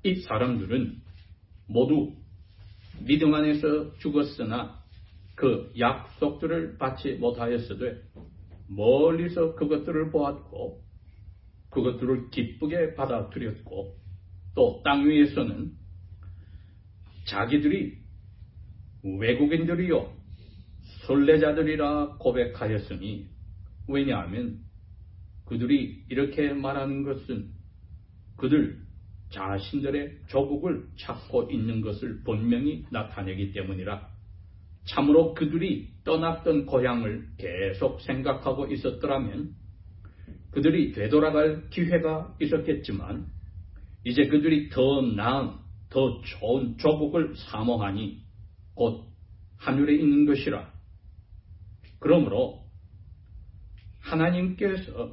이 사람들은 모두 믿음 안에서 죽었으나 그 약속들을 받지 못하였으되 멀리서 그것들을 보았고 그것들을 기쁘게 받아들였고 또 땅 위에서는 자기들이 외국인들이요 순례자들이라 고백하였으니 왜냐하면 그들이 이렇게 말하는 것은 그들 자신들의 조국을 찾고 있는 것을 분명히 나타내기 때문이라. 참으로 그들이 떠났던 고향을 계속 생각하고 있었더라면 그들이 되돌아갈 기회가 있었겠지만 이제 그들이 더 나은, 더 좋은 조국을 사모하니 곧 하늘에 있는 것이라. 그러므로 하나님께서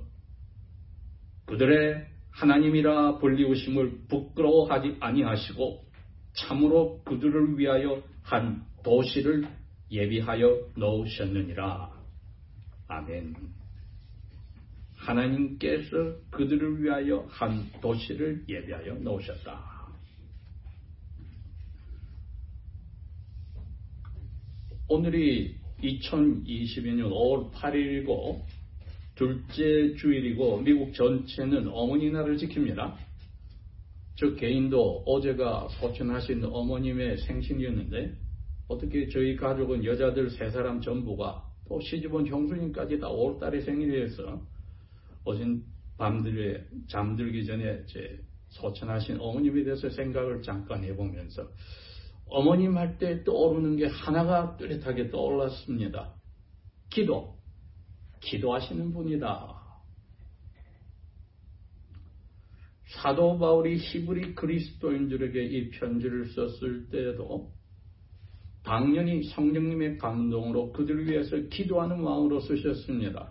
그들의 하나님이라 불리우심을 부끄러워하지 아니하시고 참으로 그들을 위하여 한 도시를 예비하여 놓으셨느니라. 아멘. 하나님께서 그들을 위하여 한 도시를 예비하여 놓으셨다. 오늘이 2022년 5월 8일이고 둘째 주일이고 미국 전체는 어머니날을 지킵니다. 저 개인도 어제가 소천하신 어머님의 생신이었는데 어떻게 저희 가족은 여자들 3사람 전부가 또 시집온 형수님까지 다 5월달에 생일이어서 어젠 밤들에 잠들기 전에 제 소천하신 어머님에 대해서 생각을 잠깐 해보면서 어머님 할 때 떠오르는 게 하나가 뚜렷하게 떠올랐습니다. 기도하시는 분이다. 사도 바울이 히브리 그리스도인들에게 이 편지를 썼을 때에도 당연히 성령님의 감동으로 그들을 위해서 기도하는 마음으로 쓰셨습니다.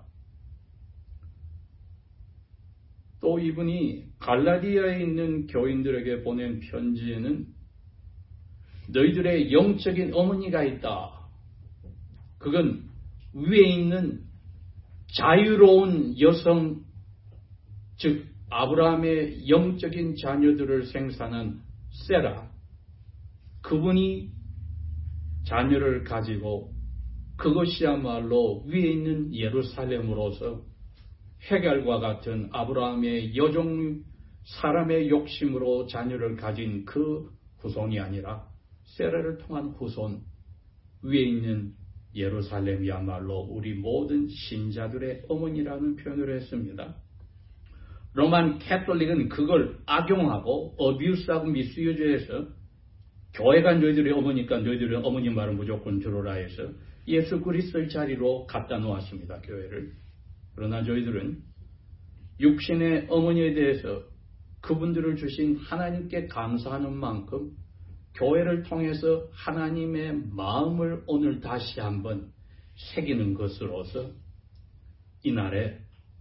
또 이분이 갈라디아에 있는 교인들에게 보낸 편지에는 너희들의 영적인 어머니가 있다. 그건 위에 있는 자유로운 여성, 즉 아브라함의 영적인 자녀들을 생산한 세라, 그분이 자녀를 가지고 그것이야말로 위에 있는 예루살렘으로서 헤갈과 같은 아브라함의 여종 사람의 욕심으로 자녀를 가진 그 후손이 아니라 세라를 통한 후손, 위에 있는 예루살렘이야말로 우리 모든 신자들의 어머니라는 표현을 했습니다. 로만 캐톨릭은 그걸 악용하고 어뷰스하고 미스유즈해서 교회가 너희들의 어머니니까 너희들의 어머니 말은 무조건 들어라 해서 예수 그리스도의 자리로 갖다 놓았습니다. 교회를. 그러나 저희들은 육신의 어머니에 대해서 그분들을 주신 하나님께 감사하는 만큼 교회를 통해서 하나님의 마음을 오늘 다시 한번 새기는 것으로서 이날에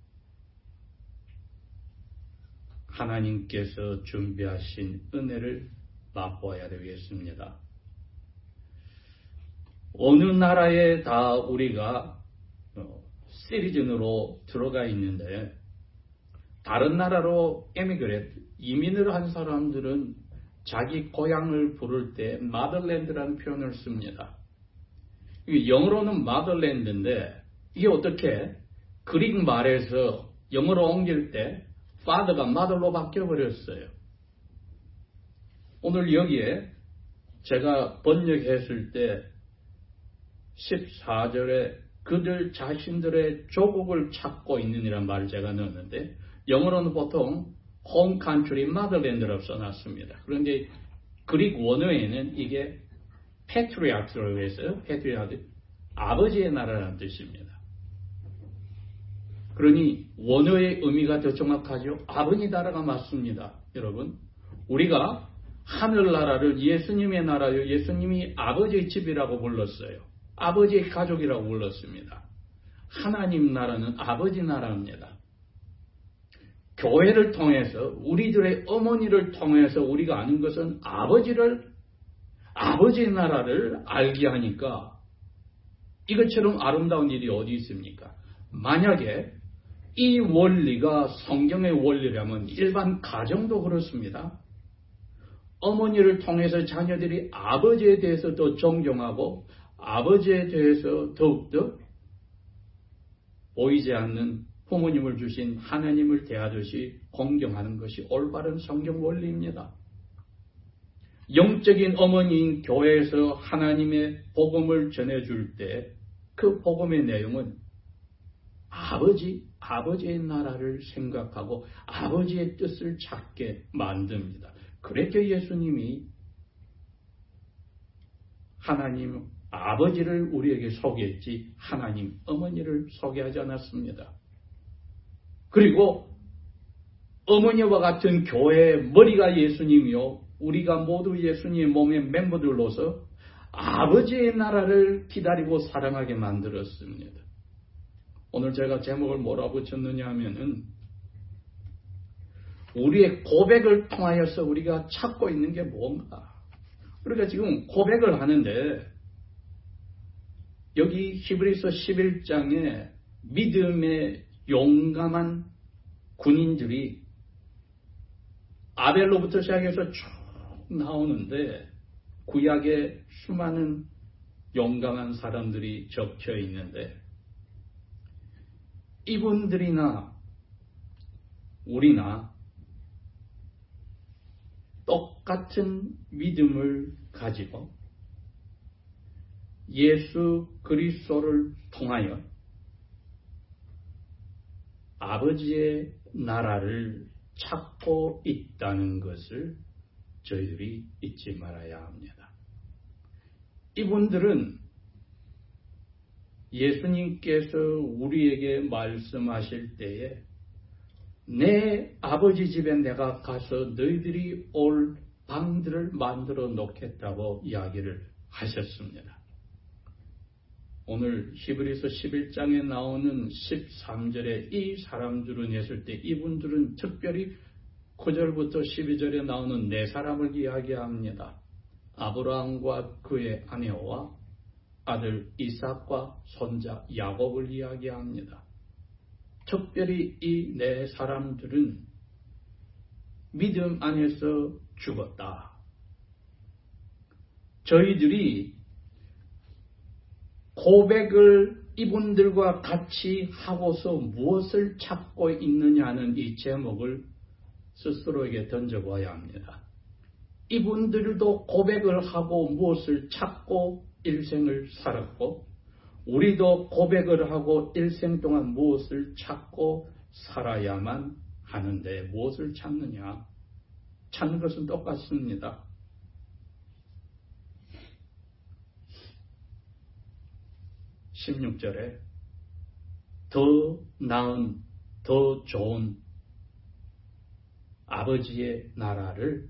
하나님께서 준비하신 은혜를 맛보아야 되겠습니다. 어느 나라에 다 우리가 시리즌으로 들어가 있는데 다른 나라로 이민을 한 사람들은 자기 고향을 부를 때 마더랜드라는 표현을 씁니다. 영어로는 마더랜드인데 이게 어떻게 그릭 말에서 영어로 옮길 때 father가 mother로 바뀌어버렸어요. 오늘 여기에 제가 번역했을 때 14절에 그들 자신들의 조국을 찾고 있느니란 말을 제가 넣었는데 영어로는 보통 home country, motherland라고 써놨습니다. 그런데 그릭 원어에는 이게 patriarch라고 해서 patriarch, 아버지의 나라라는 뜻입니다. 그러니 원어의 의미가 더 정확하죠. 아버지 나라가 맞습니다. 여러분, 우리가 하늘나라를 예수님의 나라요, 예수님이 아버지의 집이라고 불렀어요. 아버지의 가족이라고 불렀습니다. 하나님 나라는 아버지 나라입니다. 교회를 통해서 우리들의 어머니를 통해서 우리가 아는 것은 아버지의 나라를 알게 하니까 이것처럼 아름다운 일이 어디 있습니까? 만약에 이 원리가 성경의 원리라면 일반 가정도 그렇습니다. 어머니를 통해서 자녀들이 아버지에 대해서 더 존경하고 아버지에 대해서 더욱더 보이지 않는 부모님을 주신 하나님을 대하듯이 공경하는 것이 올바른 성경 원리입니다. 영적인 어머니인 교회에서 하나님의 복음을 전해줄 때 그 복음의 내용은 아버지의 나라를 생각하고 아버지의 뜻을 찾게 만듭니다. 그랬죠. 예수님이 하나님 아버지를 우리에게 소개했지 하나님 어머니를 소개하지 않았습니다. 그리고 어머니와 같은 교회의 머리가 예수님이요 우리가 모두 예수님의 몸의 멤버들로서 아버지의 나라를 기다리고 사랑하게 만들었습니다. 오늘 제가 제목을 뭐라고 붙였느냐 하면은 우리의 고백을 통하여서 우리가 찾고 있는 게 뭔가. 우리가 지금 고백을 하는데 여기 히브리서 11장에 믿음의 용감한 군인들이 아벨로부터 시작해서 쭉 나오는데 구약에 수많은 용감한 사람들이 적혀 있는데 이분들이나 우리나 똑같은 믿음을 가지고 예수 그리스도를 통하여 아버지의 나라를 찾고 있다는 것을 저희들이 잊지 말아야 합니다. 이분들은 예수님께서 우리에게 말씀하실 때에 내 아버지 집에 내가 가서 너희들이 올 방들을 만들어 놓겠다고 이야기를 하셨습니다. 오늘 히브리서 11장에 나오는 13절에 이 사람들은 했을 때 이분들은 특별히 9절부터 12절에 나오는 네 사람을 이야기합니다. 아브라함과 그의 아내와 아들 이삭과 손자 야곱을 이야기합니다. 특별히 이 네 사람들은 믿음 안에서 죽었다. 저희들이 고백을 이분들과 같이 하고서 무엇을 찾고 있느냐는 이 제목을 스스로에게 던져봐야 합니다. 이분들도 고백을 하고 무엇을 찾고 일생을 살았고 우리도 고백을 하고 일생 동안 무엇을 찾고 살아야만 하는데 무엇을 찾느냐? 찾는 것은 똑같습니다. (16절에) 더 나은, 더 좋은 아버지의 나라를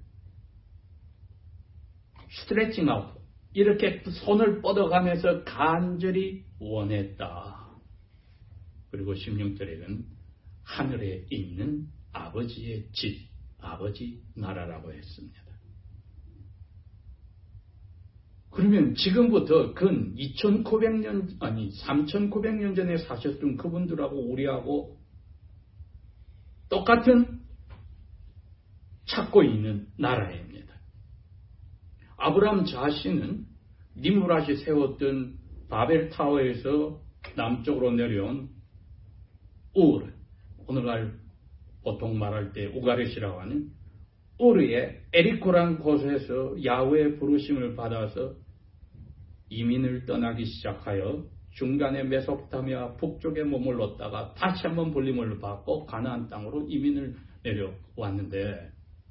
스트레칭 아웃, 이렇게 손을 뻗어가면서 간절히 원했다. 그리고 16절에는 하늘에 있는 아버지의 집, 아버지 나라라고 했습니다. 그러면 지금부터 근 2900년, 아니 3900년 전에 사셨던 그분들하고 우리하고 똑같은 찾고 있는 나라입니다. 아브라함 자신은 니므랏이 세웠던 바벨타워에서 남쪽으로 내려온 우르, 오늘날 보통 말할 때 우가렛이라고 하는 우르의 에리코란 곳에서 야훼의 부르심을 받아서 이민을 떠나기 시작하여 중간에 메소포타미아 북쪽에 머물렀다가 다시 한번 불림을 받고 가나안 땅으로 이민을 내려왔는데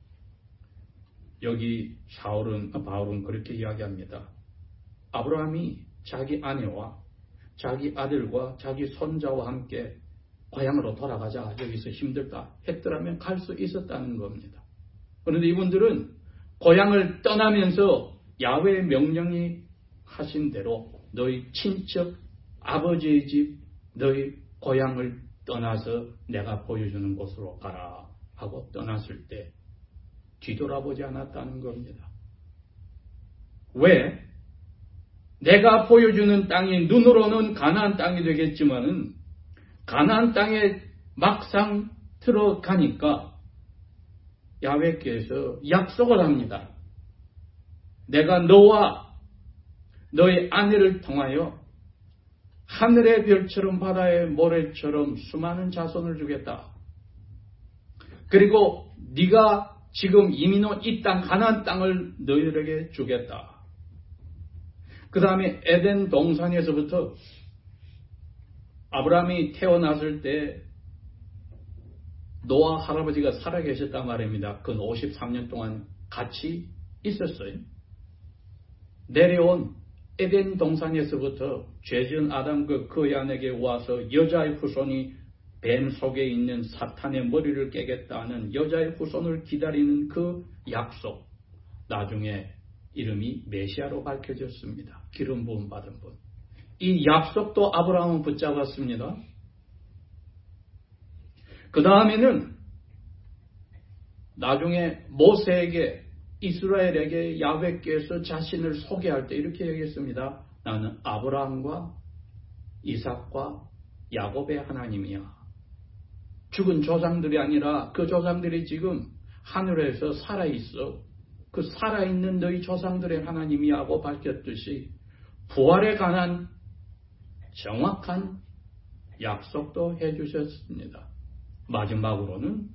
여기 바울은 그렇게 이야기합니다. 아브라함이 자기 아내와 자기 아들과 자기 손자와 함께 고향으로 돌아가자, 여기서 힘들다 했더라면 갈 수 있었다는 겁니다. 그런데 이분들은 고향을 떠나면서 야훼의 명령이 하신 대로 너희 친척 아버지의 집 너희 고향을 떠나서 내가 보여주는 곳으로 가라 하고 떠났을 때 뒤돌아보지 않았다는 겁니다. 왜? 내가 보여주는 땅이 눈으로는 가나안 땅이 되겠지만은 가나안 땅에 막상 들어가니까 야훼께서 약속을 합니다. 내가 너와 너의 아내를 통하여 하늘의 별처럼 바다의 모래처럼 수많은 자손을 주겠다. 그리고 네가 지금 이민 온 이 땅, 가나안 땅을 너희들에게 주겠다. 그 다음에 에덴 동산에서부터 아브라함이 태어났을 때 노아 할아버지가 살아계셨단 말입니다. 그 53년 동안 같이 있었어요. 내려온 에덴 동산에서부터 죄지은 아담 그 아내에게 와서 여자의 후손이 뱀 속에 있는 사탄의 머리를 깨겠다는 여자의 후손을 기다리는 그 약속, 나중에 이름이 메시아로 밝혀졌습니다. 기름 부음 받은 분. 이 약속도 아브라함은 붙잡았습니다. 그 다음에는 나중에 모세에게, 이스라엘에게 야훼께서 자신을 소개할 때 이렇게 얘기했습니다. 나는 아브라함과 이삭과 야곱의 하나님이야. 죽은 조상들이 아니라 그 조상들이 지금 하늘에서 살아있어. 그 살아있는 너희 조상들의 하나님이라고 밝혔듯이 부활에 관한 정확한 약속도 해주셨습니다. 마지막으로는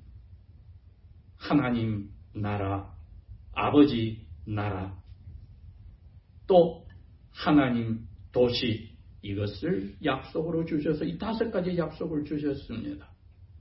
하나님 나라, 아버지 나라, 또 하나님 도시, 이것을 약속으로 주셔서 이 5가지 약속을 주셨습니다.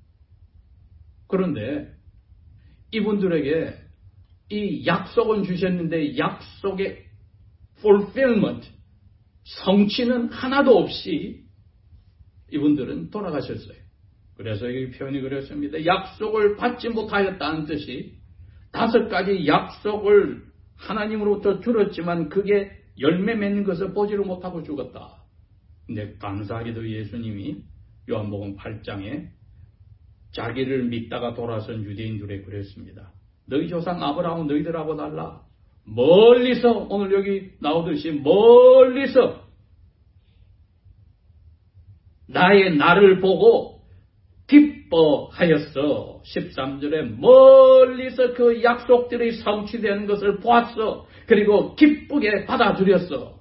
그런데 이분들에게 이 약속은 주셨는데 약속의 fulfillment, 성취는 하나도 없이 이분들은 돌아가셨어요. 그래서 이 표현이 그렇습니다. 약속을 받지 못하였다는 뜻이 5가지 약속을 하나님으로부터 들었지만 그게 열매 맺는 것을 보지를 못하고 죽었다. 근데 감사하게도 예수님이 요한복음 8장에 자기를 믿다가 돌아선 유대인들에 그랬습니다. 너희 조상 아브라함은 너희들하고 달라. 멀리서, 오늘 여기 나오듯이 멀리서 나를 보고 기뻐하였어. 13절에 멀리서 그 약속들이 성취되는 것을 보았어. 그리고 기쁘게 받아들였어.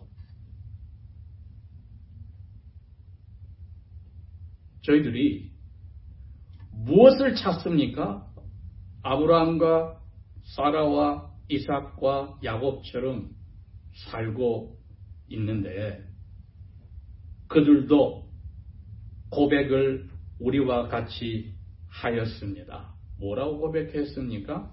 저희들이 무엇을 찾습니까? 아브라함과 사라와 이삭과 야곱처럼 살고 있는데 그들도 고백을 우리와 같이 하였습니다. 뭐라고 고백했습니까?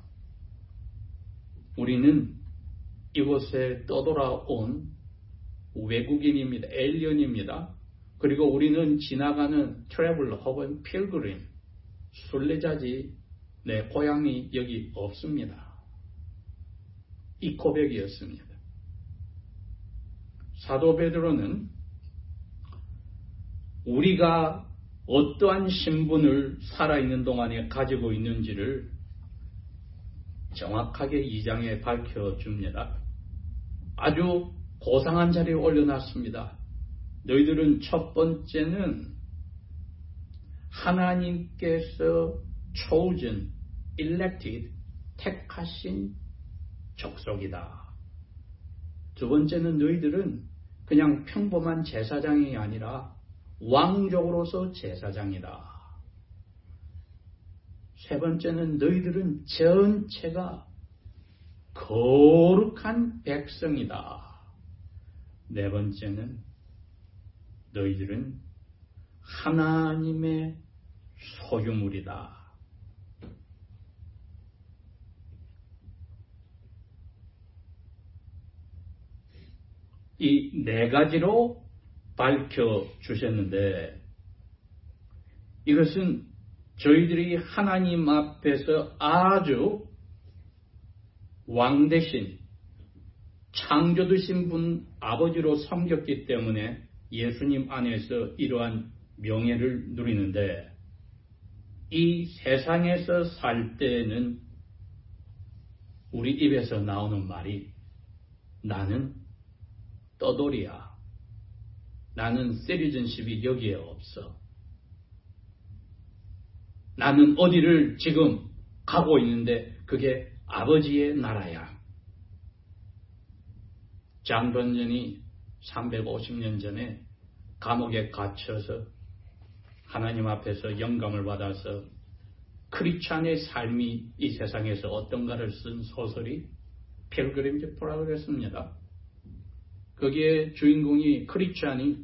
우리는 이곳에 떠돌아온 외국인입니다. 에일리언입니다. 그리고 우리는 지나가는 트래블러 혹은 필그림, 순례자지 내 고향이 여기 없습니다. 이 고백이었습니다. 사도 베드로는 우리가 어떠한 신분을 살아있는 동안에 가지고 있는지를 정확하게 2장에 밝혀줍니다. 아주 고상한 자리에 올려놨습니다. 너희들은 첫 번째는 하나님께서 chosen, elected, 택하신 족속이다. 두 번째는 너희들은 그냥 평범한 제사장이 아니라 왕족으로서 제사장이다. 세 번째는 너희들은 전체가 거룩한 백성이다. 네 번째는 너희들은 하나님의 소유물이다. 이 4가지로 밝혀주셨는데 이것은 저희들이 하나님 앞에서 아주 왕 대신 창조 되신 분 아버지로 섬겼기 때문에 예수님 안에서 이러한 명예를 누리는데 이 세상에서 살 때는 우리 입에서 나오는 말이 나는 떠돌이야. 나는 시리즌십이 여기에 없어. 나는 어디를 지금 가고 있는데 그게 아버지의 나라야. 존 번전이 350년 전에 감옥에 갇혀서 하나님 앞에서 영감을 받아서 크리스찬의 삶이 이 세상에서 어떤가를 쓴 소설이 필그림즈 프로그레스입니다. 거기에 주인공이 크리스찬이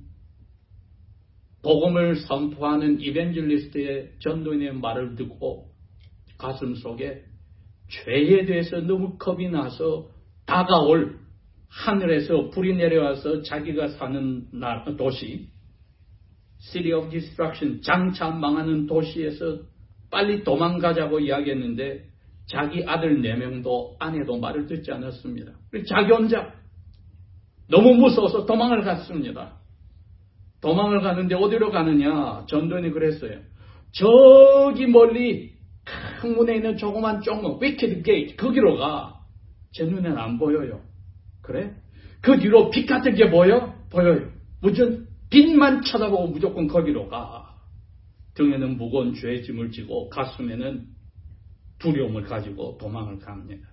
복음을 선포하는 이벤젤리스트의 전도인의 말을 듣고 가슴 속에 죄에 대해서 너무 겁이 나서 다가올 하늘에서 불이 내려와서 자기가 사는 도시 City of Destruction, 장차 망하는 도시에서 빨리 도망가자고 이야기했는데 자기 아들 4명도 아내도 말을 듣지 않았습니다. 자기 혼자 너무 무서워서 도망을 갔습니다. 도망을 가는데 어디로 가느냐? 전도인이 그랬어요. 저기 멀리 큰 문에 있는 조그만 쪽문 위키드 게이트 거기로 가. 제 눈에는 안 보여요. 그래? 그 뒤로 빛 같은 게 보여요? 무슨 빛만 쳐다보고 무조건 거기로 가. 등에는 무거운 죄의 짐을 지고 가슴에는 두려움을 가지고 도망을 갑니다.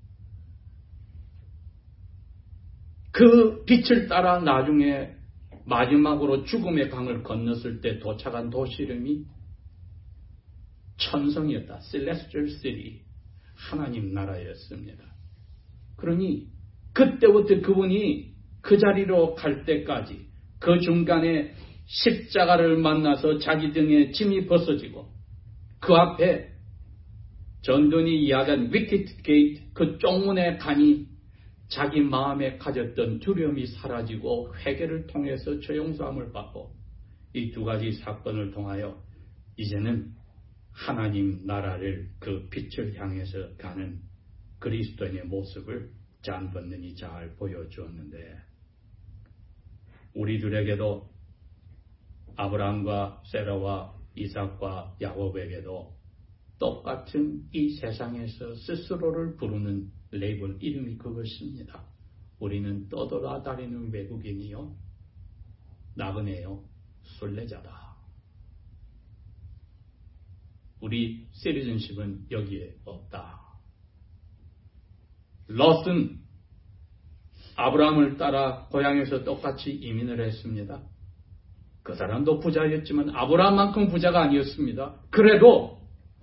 그 빛을 따라 나중에 마지막으로 죽음의 강을 건넜을 때 도착한 도시 이름이 천성이었다. Celestial City. 하나님 나라였습니다. 그러니 그때부터 그분이 그 자리로 갈 때까지 그 중간에 십자가를 만나서 자기 등에 짐이 벗어지고 그 앞에 전도인이 이야기한 위키드 게이트 그 쪽문에 가니 자기 마음에 가졌던 두려움이 사라지고 회개를 통해서 죄용서함을 받고 이 2가지 사건을 통하여 이제는 하나님 나라를 그 빛을 향해서 가는 그리스도인의 모습을 존 번전이 잘 보여주었는데 우리들에게도 아브라함과 세라와 이삭과 야곱에게도 똑같은 이 세상에서 스스로를 부르는 레이블 이름이 그것입니다. 우리는 떠돌아다니는 외국인이요 나그네요 순례자다. 우리 시리즌십은 여기에 없다. 롯은 아브라함을 따라 고향에서 똑같이 이민을 했습니다. 그 사람도 부자였지만 아브라함만큼 부자가 아니었습니다. 그래도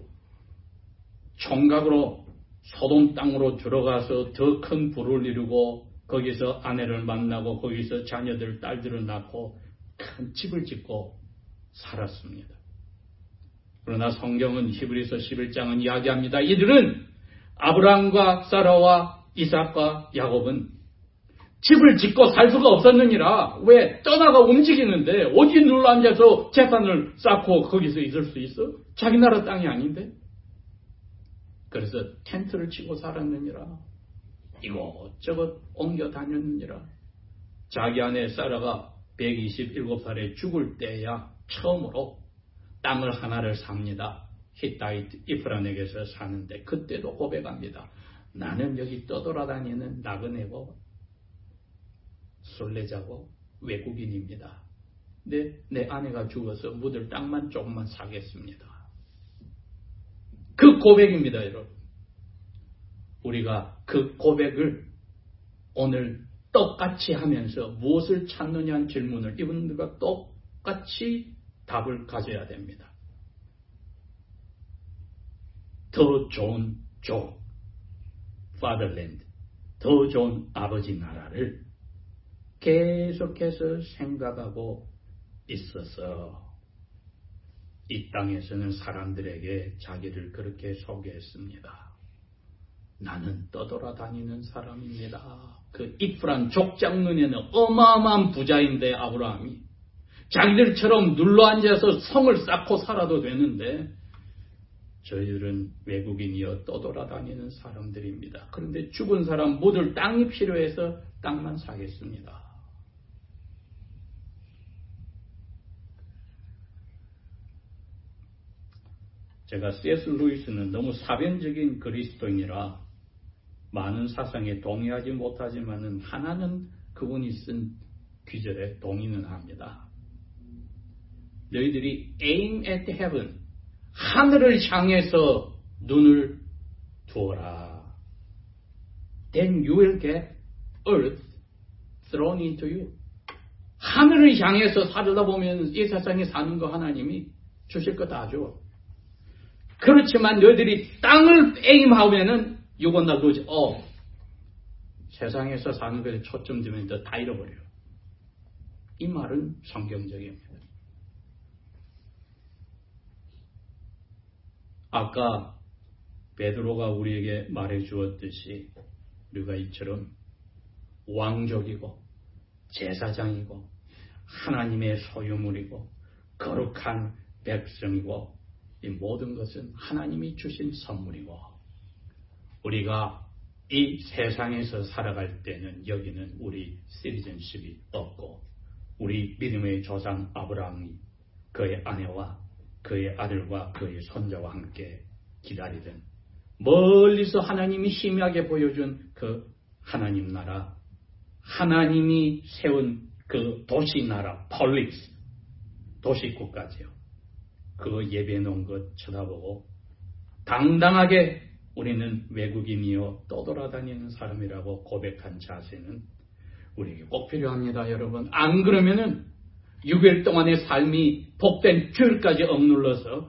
총각으로 소돔 땅으로 들어가서 더 큰 부를 이루고 거기서 아내를 만나고 거기서 자녀들 딸들을 낳고 큰 집을 짓고 살았습니다. 그러나 성경은 히브리서 11장은 이야기합니다. 이들은 아브라함과 사라와 이삭과 야곱은 집을 짓고 살 수가 없었느니라. 왜? 떠나가 움직이는데 어디 눌러 앉아서 재산을 쌓고 거기서 있을 수 있어? 자기 나라 땅이 아닌데? 그래서 텐트를 치고 살았느니라. 이곳저곳 옮겨 다녔느니라. 자기 아내 사라가 127살에 죽을 때야 처음으로 땅을 하나를 삽니다. 히타이트 이프란에게서 사는데 그때도 고백합니다. 나는 여기 떠돌아다니는 나그네고 순례자고 외국인입니다. 근데 내 아내가 죽어서 묻을 땅만 조금만 사겠습니다. 그 고백입니다, 여러분. 우리가 그 고백을 오늘 똑같이 하면서 무엇을 찾느냐는 질문을 이분들과 똑같이 답을 가져야 됩니다. 더 좋은 족, fatherland, 더 좋은 아버지 나라를 계속해서 생각하고 있어서 이 땅에서는 사람들에게 자기를 그렇게 소개했습니다. 나는 떠돌아다니는 사람입니다. 그 이프란 족장 눈에는 어마어마한 부자인데 아브라함이 자기들처럼 눌러앉아서 성을 쌓고 살아도 되는데 저희들은 외국인이여 떠돌아다니는 사람들입니다. 그런데 죽은 사람 묻을 땅이 필요해서 땅만 사겠습니다. 제가 C.S. 루이스는 너무 사변적인 그리스도인이라 많은 사상에 동의하지 못하지만은 하나는 그분이 쓴 귀절에 동의는 합니다. 너희들이 aim at heaven, 하늘을 향해서 눈을 두어라. Then you will get earth thrown into you. 하늘을 향해서 살다 보면 이 세상에 사는 거 하나님이 주실 거 다 줘. 그렇지만 너희들이 땅을 에임하면은 you gonna lose all. 세상에서 사는 것에 초점 두면 다 잃어버려요. 이 말은 성경적입니다. 아까 베드로가 우리에게 말해 주었듯이 우리가 이처럼 왕족이고 제사장이고 하나님의 소유물이고 거룩한 백성이고 이 모든 것은 하나님이 주신 선물이고 우리가 이 세상에서 살아갈 때는 여기는 우리 시티즌십이 없고 우리 믿음의 조상 아브라함이 그의 아내와 그의 아들과 그의 손자와 함께 기다리던 멀리서 하나님이 희미하게 보여준 그 하나님 나라 하나님이 세운 그 도시 나라 폴리스 도시국가지요. 그 예배 놓은 것 쳐다보고 당당하게 우리는 외국인이요 떠돌아다니는 사람이라고 고백한 자세는 우리에게 꼭 필요합니다. 여러분. 안 그러면은 6일 동안의 삶이 복된 주일까지 억눌러서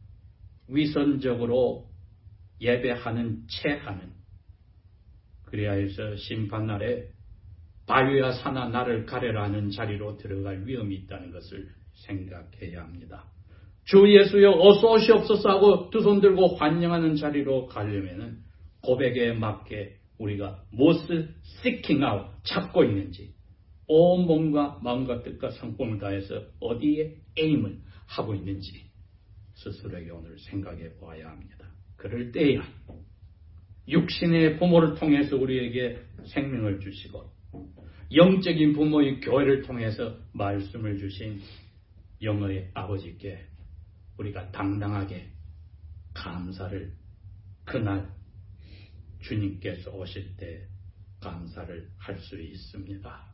위선적으로 예배하는 체하는 그래야 해서 심판날에 바위와 산아 나를 가려라 하는 자리로 들어갈 위험이 있다는 것을 생각해야 합니다. 주 예수여 어서 오시옵소서 하고 두 손 들고 환영하는 자리로 가려면은 고백에 맞게 우리가 무엇을 seeking out 찾고 있는지 온 몸과 마음과 뜻과 성품을 다해서 어디에 aim을 하고 있는지 스스로에게 오늘 생각해 보아야 합니다. 그럴 때야 육신의 부모를 통해서 우리에게 생명을 주시고 영적인 부모의 교회를 통해서 말씀을 주신 영어의 아버지께 우리가 당당하게 감사를 그날 주님께서 오실 때 감사를 할 수 있습니다.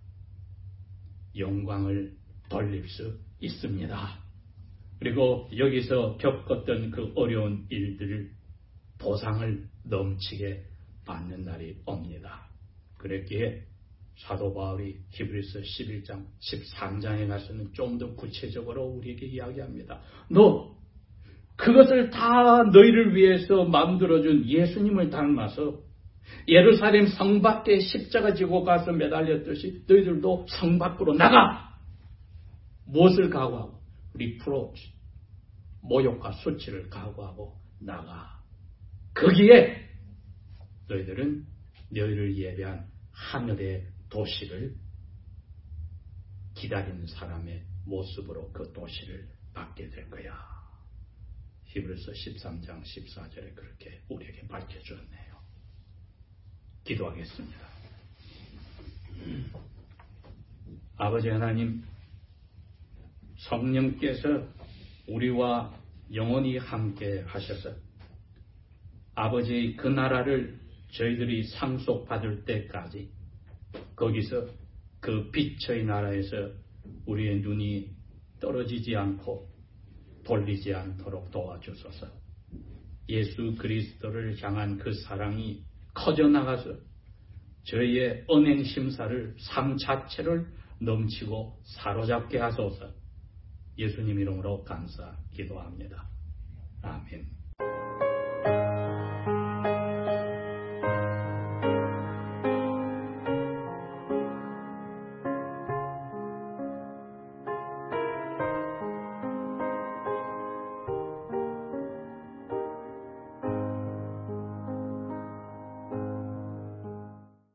영광을 돌릴 수 있습니다. 그리고 여기서 겪었던 그 어려운 일들을 보상을 넘치게 받는 날이 옵니다. 그랬기에 사도 바울이 히브리서 11장 13장에 가서는 좀 더 구체적으로 우리에게 이야기합니다. 너 그것을 다 너희를 위해서 만들어준 예수님을 닮아서 예루살렘 성 밖에 십자가 지고 가서 매달렸듯이 너희들도 성 밖으로 나가! 무엇을 각오하고? 리프로치, 모욕과 수치를 각오하고 나가. 거기에 너희들은 너희를 예배한 하늘의 도시를 기다리는 사람의 모습으로 그 도시를 받게 될 거야. 히브리서 13장 14절에 그렇게 우리에게 밝혀주었네요. 기도하겠습니다. 아버지 하나님, 성령께서 우리와 영원히 함께 하셔서 아버지의 그 나라를 저희들이 상속받을 때까지 거기서 그 빛의 나라에서 우리의 눈이 떨어지지 않고 돌리지 않도록 도와주소서. 예수 그리스도를 향한 그 사랑이 커져나가서 저희의 언행 심사를 삶 자체를 넘치고 사로잡게 하소서. 예수님 이름으로 감사 기도합니다. 아멘.